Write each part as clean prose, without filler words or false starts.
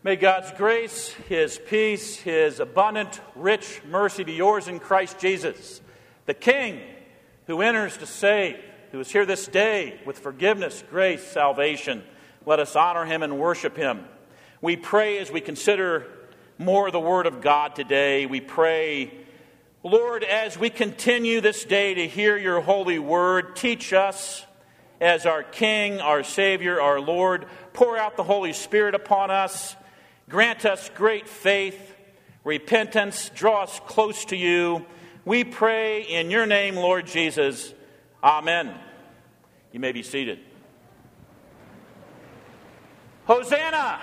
May God's grace, His peace, His abundant, rich mercy be yours in Christ Jesus, the King who enters to save, who is here this day with forgiveness, grace, salvation. Let us honor Him and worship Him. We pray as we consider more of the Word of God today. We pray, Lord, as we continue this day to hear your holy word, teach us as our King, our Savior, our Lord. Pour out the Holy Spirit upon us. Grant us great faith, repentance, draw us close to you. We pray in your name, Lord Jesus. Amen. You may be seated. Hosanna!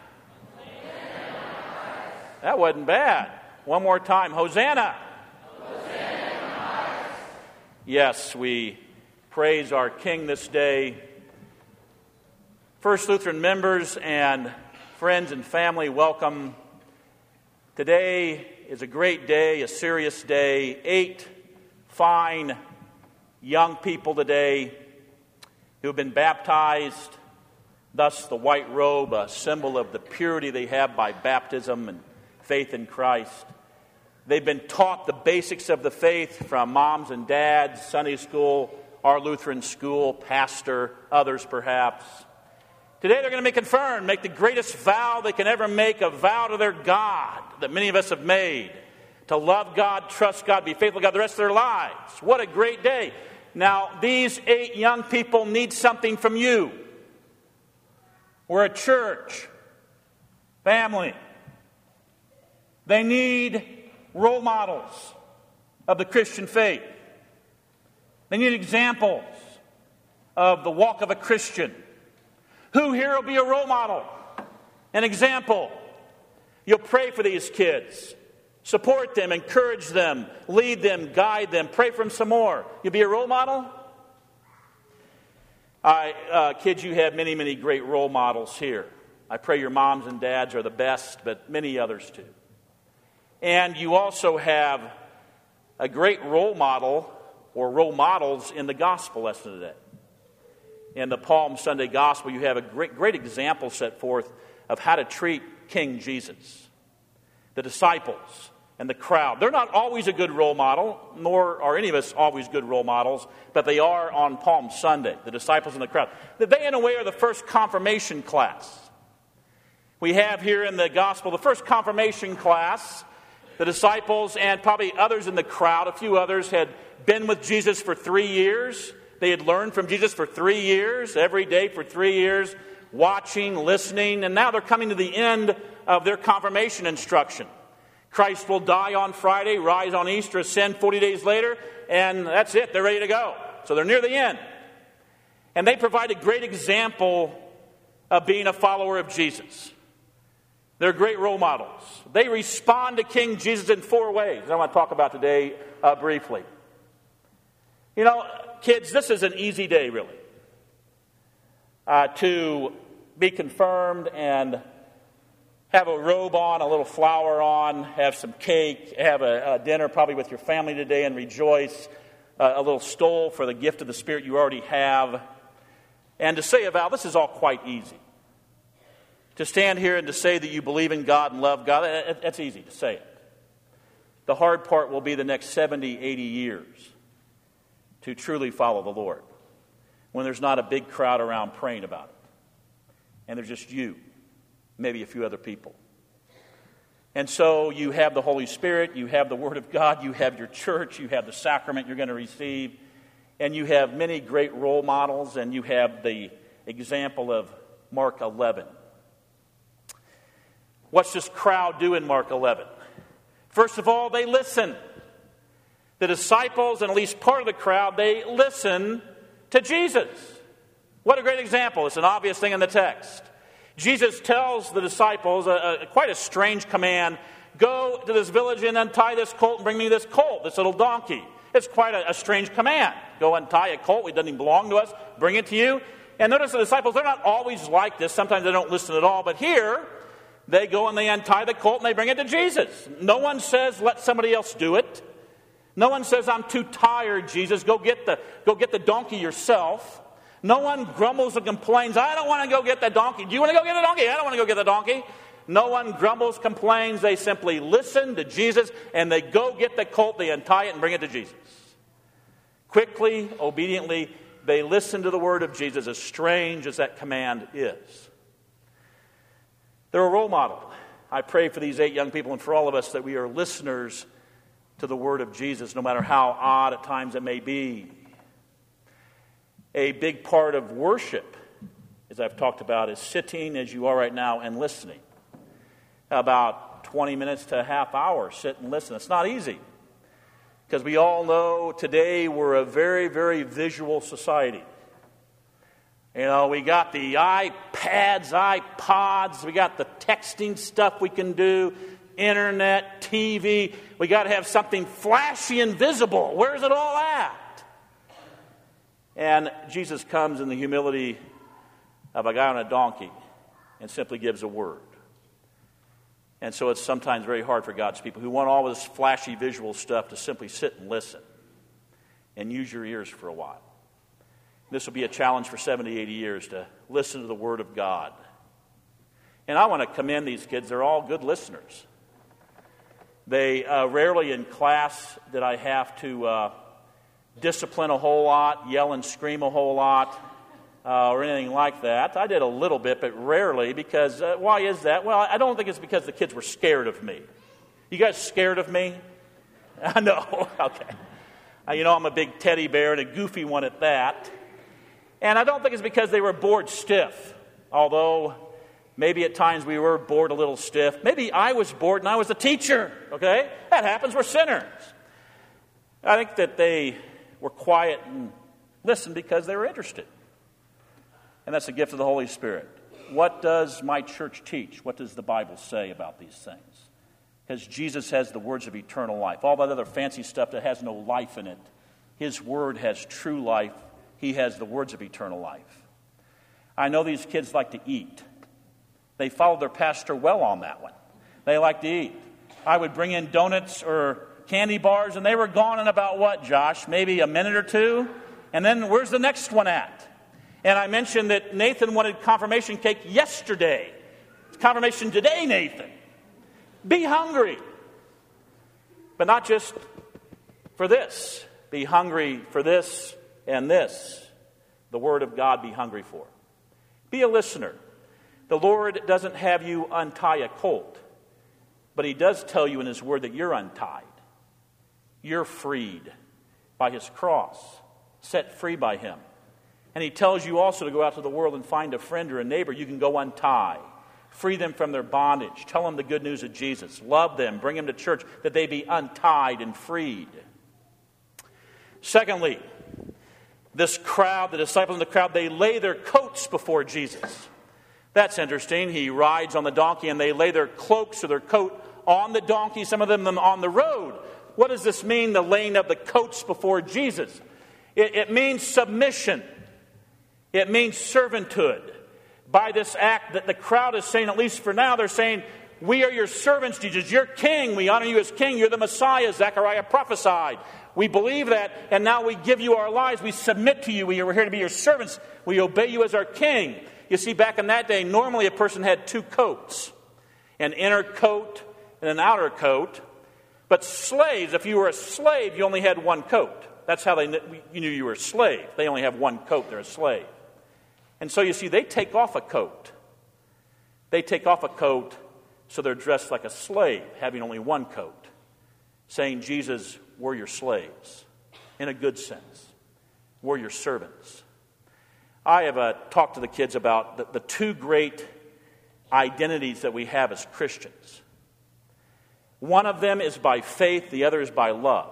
That wasn't bad. One more time. Hosanna! Yes, we praise our King this day. First Lutheran members and friends and family, welcome. Today is a great day, a serious day. 8 fine young people today who have been baptized, thus the white robe, a symbol of the purity they have by baptism and faith in Christ. They've been taught the basics of the faith from moms and dads, Sunday school, our Lutheran school, pastor, others perhaps. Today they're going to be confirmed, make the greatest vow they can ever make, a vow to their God that many of us have made, to love God, trust God, be faithful to God the rest of their lives. What a great day. Now, these 8 young people need something from you. We're a church, family. They need role models of the Christian faith. They need examples of the walk of a Christian. Who here will be a role model, an example? You'll pray for these kids. Support them, encourage them, lead them, guide them. Pray for them some more. You'll be a role model? Kids, you have many, many great role models here. I pray your moms and dads are the best, but many others too. And you also have a great role model or role models in the gospel lesson today. In the Palm Sunday Gospel, you have a great example set forth of how to treat King Jesus. The disciples and the crowd. They're not always a good role model, nor are any of us always good role models, but they are on Palm Sunday, the disciples and the crowd. They, in a way, are the first confirmation class. We have here in the Gospel the first confirmation class. The disciples and probably others in the crowd, a few others, had been with Jesus for 3 years. They had learned from Jesus for 3 years, every day for 3 years, watching, listening, and now they're coming to the end of their confirmation instruction. Christ will die on Friday, rise on Easter, ascend 40 days later, and that's it. They're ready to go. So they're near the end. And they provide a great example of being a follower of Jesus. They're great role models. They respond to King Jesus in 4 ways. I want to talk about today briefly. You know, kids, this is an easy day, really, to be confirmed and have a robe on, a little flower on, have some cake, have a dinner probably with your family today and rejoice, a little stole for the gift of the Spirit you already have. And to say a vow, this is all quite easy. To stand here and to say that you believe in God and love God, that's easy to say it. The hard part will be the next 70, 80 years to truly follow the Lord, when there's not a big crowd around praying about it. And there's just you, maybe a few other people. And so you have the Holy Spirit, you have the Word of God, you have your church, you have the sacrament you're going to receive, and you have many great role models, and you have the example of Mark 11. What's this crowd do in Mark 11? First of all, they listen. The disciples, and at least part of the crowd, they listen to Jesus. What a great example. It's an obvious thing in the text. Jesus tells the disciples quite a strange command. Go to this village and untie this colt and bring me this colt, this little donkey. It's quite a strange command. Go untie a colt. It doesn't even belong to us. Bring it to you. And notice the disciples, they're not always like this. Sometimes they don't listen at all. But here, they go and they untie the colt and they bring it to Jesus. No one says, let somebody else do it. No one says, I'm too tired, Jesus. Go get the donkey yourself. No one grumbles and complains, I don't want to go get the donkey. Do you want to go get the donkey? I don't want to go get the donkey. No one grumbles, complains. They simply listen to Jesus, and they go get the colt, they untie it, and bring it to Jesus. Quickly, obediently, they listen to the word of Jesus, as strange as that command is. They're a role model. I pray for these 8 young people and for all of us that we are listeners to the word of Jesus, no matter how odd at times it may be. A big part of worship, as I've talked about, is sitting as you are right now and listening. About 20 minutes to a half hour, sit and listen. It's not easy, because we all know today we're a very, very visual society. You know, we got the iPads, iPods, we got the texting stuff we can do, internet, TV. We got to have something flashy and visible. Where's it all at? And Jesus comes in the humility of a guy on a donkey and simply gives a word. And so it's sometimes very hard for God's people who want all this flashy visual stuff to simply sit and listen and use your ears for a while. This will be a challenge for 70, 80 years to listen to the Word of God. And I want to commend these kids. They're all good listeners. They rarely in class did I have to discipline a whole lot, yell and scream a whole lot, or anything like that. I did a little bit, but rarely, because why is that? Well, I don't think it's because the kids were scared of me. You guys scared of me? No, okay. You know, I'm a big teddy bear and a goofy one at that. And I don't think it's because they were bored stiff, although maybe at times we were bored a little stiff. Maybe I was bored and I was a teacher, okay? That happens, we're sinners. I think that they were quiet and listened because they were interested. And that's a gift of the Holy Spirit. What does my church teach? What does the Bible say about these things? Because Jesus has the words of eternal life. All that other fancy stuff that has no life in it, His Word has true life. He has the words of eternal life. I know these kids like to eat. They followed their pastor well on that one. They like to eat. I would bring in donuts or candy bars, and they were gone in about what, Josh? Maybe a minute or two? And then where's the next one at? And I mentioned that Nathan wanted confirmation cake yesterday. It's confirmation today, Nathan. Be hungry. But not just for this. Be hungry for this and this. The Word of God be hungry for. Be a listener. The Lord doesn't have you untie a colt, but He does tell you in His Word that you're untied. You're freed by His cross, set free by Him. And He tells you also to go out to the world and find a friend or a neighbor you can go untie. Free them from their bondage. Tell them the good news of Jesus. Love them. Bring them to church that they be untied and freed. Secondly, this crowd, the disciples in the crowd, they lay their coats before Jesus. That's interesting. He rides on the donkey and they lay their cloaks or their coat on the donkey, some of them on the road. What does this mean, the laying of the coats before Jesus? It means submission. It means servanthood. By this act that the crowd is saying, at least for now, they're saying, we are your servants, Jesus. You're king. We honor you as king. You're the Messiah. Zechariah prophesied. We believe that, and now we give you our lives. We submit to you. We are here to be your servants. We obey you as our king. You see, back in that day, normally a person had two coats, an inner coat and an outer coat. But slaves, if you were a slave, you only had one coat. That's how you knew you were a slave. They only have one coat. They're a slave. And so you see, they take off a coat. They take off a coat so they're dressed like a slave, having only one coat, saying, Jesus, we're your slaves, in a good sense. We're your servants. I have talked to the kids about the two great identities that we have as Christians. One of them is by faith, the other is by love.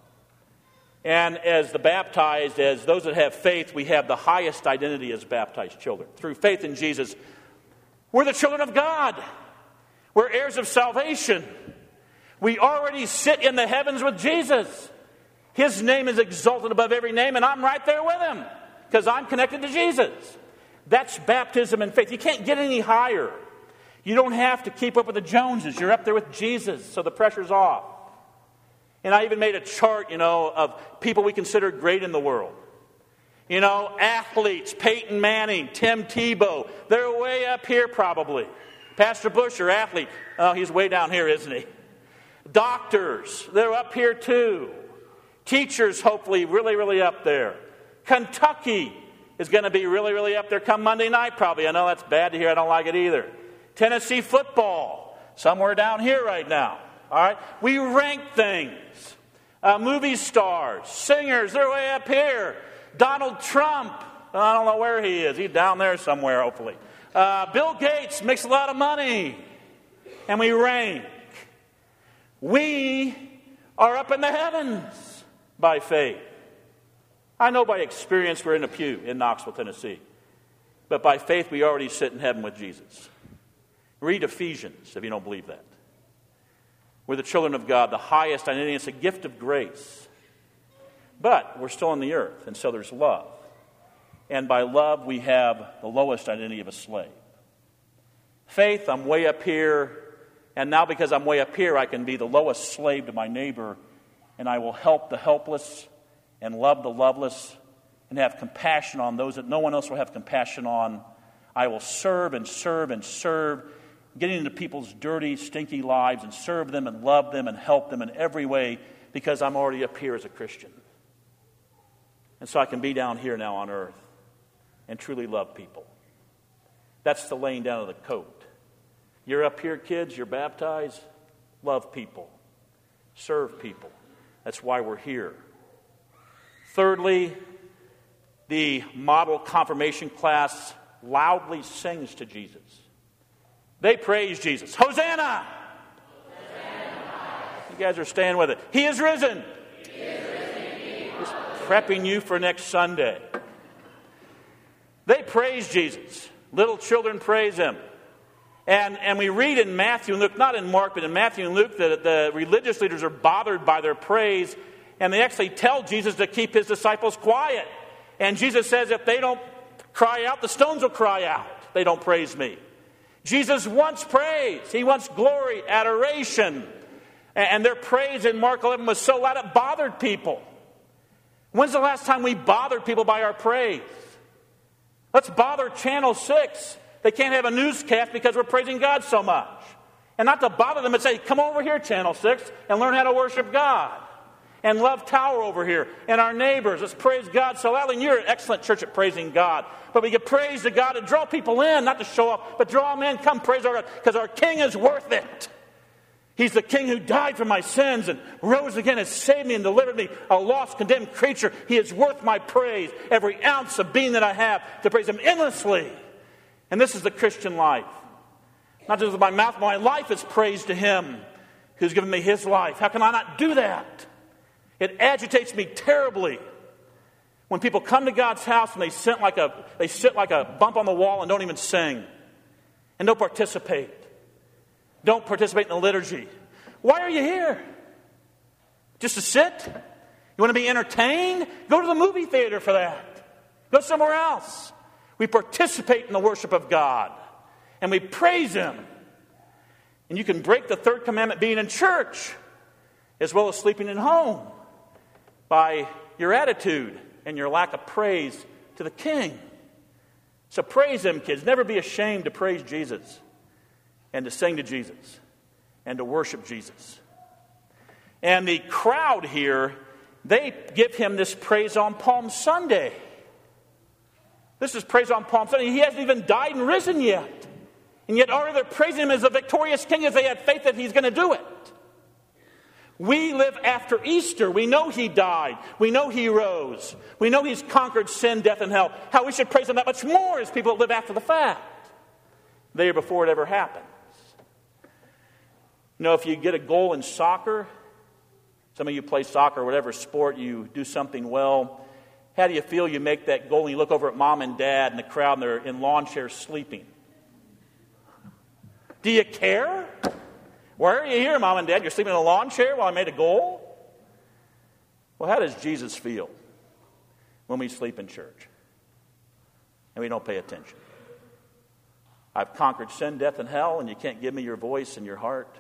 And as the baptized, as those that have faith, we have the highest identity as baptized children. Through faith in Jesus, we're the children of God. We're heirs of salvation. We already sit in the heavens with Jesus. His name is exalted above every name, and I'm right there with Him because I'm connected to Jesus. That's baptism and faith. You can't get any higher. You don't have to keep up with the Joneses. You're up there with Jesus, so the pressure's off. And I even made a chart, of people we consider great in the world. Athletes, Peyton Manning, Tim Tebow, they're way up here probably. Pastor Bush, your athlete, oh, he's way down here, isn't he? Doctors, they're up here too. Teachers, hopefully, really, really up there. Kentucky is going to be really, really up there come Monday night probably. I know that's bad to hear. I don't like it either. Tennessee football, somewhere down here right now. All right? We rank things. Movie stars, singers, they're way up here. Donald Trump, I don't know where he is. He's down there somewhere, hopefully. Bill Gates makes a lot of money. And we rank. We are up in the heavens by faith. I know by experience we're in a pew in Knoxville, Tennessee. But by faith we already sit in heaven with Jesus. Read Ephesians if you don't believe that. We're the children of God, the highest identity. It's a gift of grace. But we're still on the earth, and so there's love. And by love we have the lowest identity of a slave. Faith, I'm way up here. And now because I'm way up here, I can be the lowest slave to my neighbor. And I will help the helpless and love the loveless and have compassion on those that no one else will have compassion on. I will serve and serve and serve, getting into people's dirty, stinky lives and serve them and love them and help them in every way because I'm already up here as a Christian. And so I can be down here now on earth and truly love people. That's the laying down of the coat. You're up here, kids, you're baptized. Love people. Serve people. That's why we're here. Thirdly, the model confirmation class loudly sings to Jesus. They praise Jesus. Hosanna! You guys are staying with it. He is risen. Just prepping you for next Sunday. They praise Jesus. Little children praise him. And we read in Matthew and Luke, not in Mark, but in Matthew and Luke, that the religious leaders are bothered by their praise. And they actually tell Jesus to keep his disciples quiet. And Jesus says, if they don't cry out, the stones will cry out. They don't praise me. Jesus wants praise. He wants glory, adoration. And their praise in Mark 11 was so loud it bothered people. When's the last time we bothered people by our praise? Let's bother Channel 6. They can't have a newscast because we're praising God so much. And not to bother them and say, come over here, Channel 6, and learn how to worship God. And Love Tower over here. And our neighbors. Let's praise God so loudly. And you're an excellent church at praising God. But we give praise to God to draw people in, not to show off, but draw them in. Come praise our God, because our King is worth it. He's the King who died for my sins and rose again and saved me and delivered me, a lost, condemned creature. He is worth my praise, every ounce of being that I have, to praise him endlessly. And this is the Christian life. Not just with my mouth, but my life is praise to him who's given me his life. How can I not do that? It agitates me terribly when people come to God's house and they sit like a bump on the wall and don't even sing and don't participate. Don't participate in the liturgy. Why are you here? Just to sit? You want to be entertained? Go to the movie theater for that. Go somewhere else. We participate in the worship of God. And we praise him. And you can break the third commandment being in church as well as sleeping at home by your attitude and your lack of praise to the King. So praise him, kids. Never be ashamed to praise Jesus and to sing to Jesus and to worship Jesus. And the crowd here, they give him this praise on Palm Sunday. This is praise on Palm Sunday. He hasn't even died and risen yet. And yet already they're praising him as a victorious king as they had faith that he's going to do it. We live after Easter. We know he died. We know he rose. We know he's conquered sin, death, and hell. How we should praise him that much more as people that live after the fact. They are before it ever happens. You know, if you get a goal in soccer, some of you play soccer or whatever sport, you do something well. How do you feel you make that goal and you look over at mom and dad in the crowd and they're in lawn chairs sleeping? Do you care? Why are you here, Mom and Dad? You're sleeping in a lawn chair while I made a goal? Well, how does Jesus feel when we sleep in church and we don't pay attention? I've conquered sin, death, and hell, and you can't give me your voice and your heart.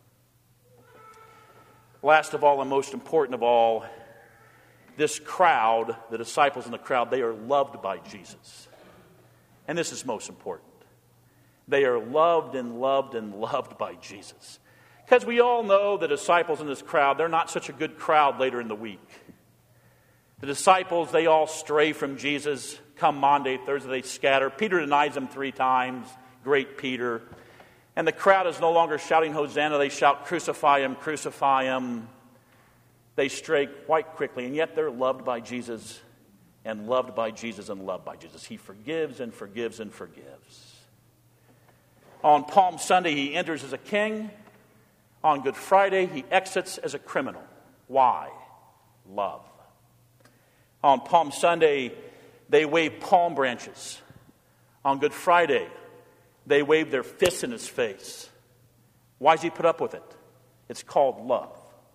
Last of all, and most important of all, this crowd, the disciples in the crowd, they are loved by Jesus. And this is most important. They are loved and loved and loved by Jesus. Because we all know the disciples in this crowd, they're not such a good crowd later in the week. The disciples, they all stray from Jesus. Come Monday, Thursday, they scatter. Peter denies him 3 times. Great Peter. And the crowd is no longer shouting Hosanna. They shout, crucify him, crucify him. They stray quite quickly, and yet they're loved by Jesus and loved by Jesus and loved by Jesus. He forgives and forgives and forgives. On Palm Sunday, he enters as a king. On Good Friday, he exits as a criminal. Why? Love. On Palm Sunday, they wave palm branches. On Good Friday, they wave their fists in his face. Why does he put up with it? It's called love.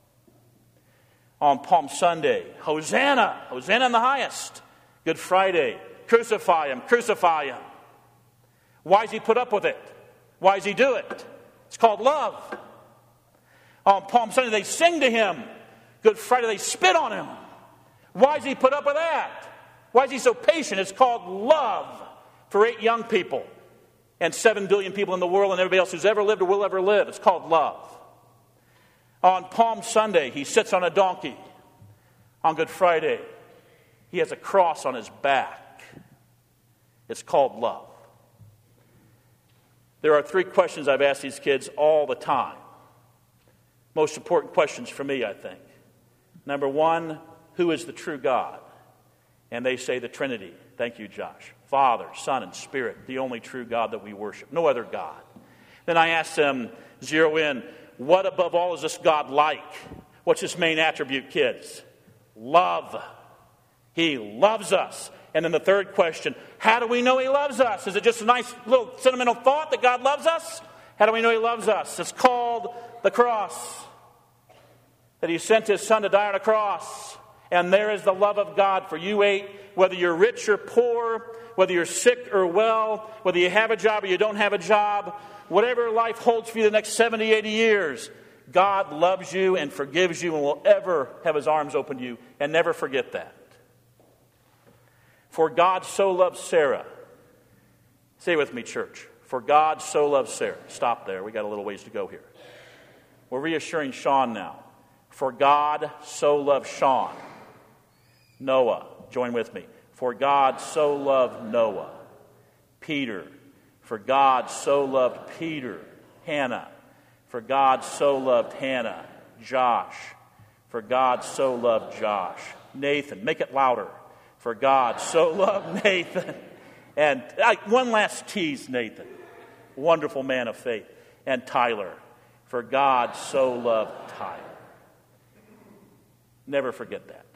On Palm Sunday, Hosanna, Hosanna in the highest. Good Friday, crucify him, crucify him. Why does he put up with it? Why does he do it? It's called love. On Palm Sunday, they sing to him. Good Friday, they spit on him. Why does he put up with that? Why is he so patient? It's called love for 8 young people and 7 billion people in the world and everybody else who's ever lived or will ever live. It's called love. On Palm Sunday, he sits on a donkey. On Good Friday, he has a cross on his back. It's called love. There are 3 questions I've asked these kids all the time. Most important questions for me, I think. Number 1, who is the true God? And they say the Trinity. Thank you, Josh. Father, Son, and Spirit, the only true God that we worship. No other God. Then I ask them, zero in, what above all is this God like? What's his main attribute, kids? Love. He loves us. And then the third question, how do we know he loves us? Is it just a nice little sentimental thought that God loves us? How do we know he loves us? It's called the cross. That he sent his son to die on a cross. And there is the love of God for you 8, whether you're rich or poor, whether you're sick or well, whether you have a job or you don't have a job, whatever life holds for you the next 70, 80 years, God loves you and forgives you and will ever have his arms open to you. And never forget that. For God so loved Sarah. Say it with me, church. For God so loved Sarah. Stop there. We got a little ways to go here. We're reassuring Sean now. For God so loved Sean. Noah. Join with me. For God so loved Noah. Peter. For God so loved Peter. Hannah. For God so loved Hannah. Josh. For God so loved Josh. Nathan. Make it louder. For God so loved Nathan. And one last tease, Nathan. Wonderful man of faith. And Tyler. For God so loved Tyler. Never forget that.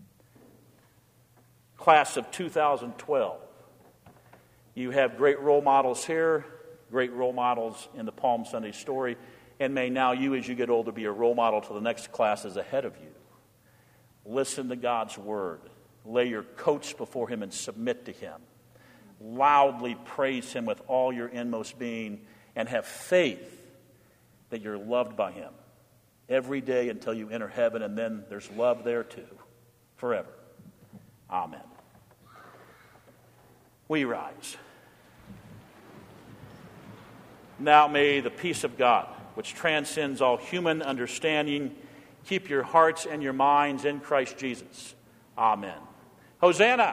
Class of 2012. You have great role models here, great role models in the Palm Sunday story, and may now you, as you get older, be a role model to the next classes ahead of you. Listen to God's word. Lay your coats before him and submit to him. Loudly praise him with all your inmost being, and have faith that you're loved by him every day until you enter heaven, and then there's love there too, forever. Amen. We rise. Now may the peace of God, which transcends all human understanding, keep your hearts and your minds in Christ Jesus. Amen. Hosanna!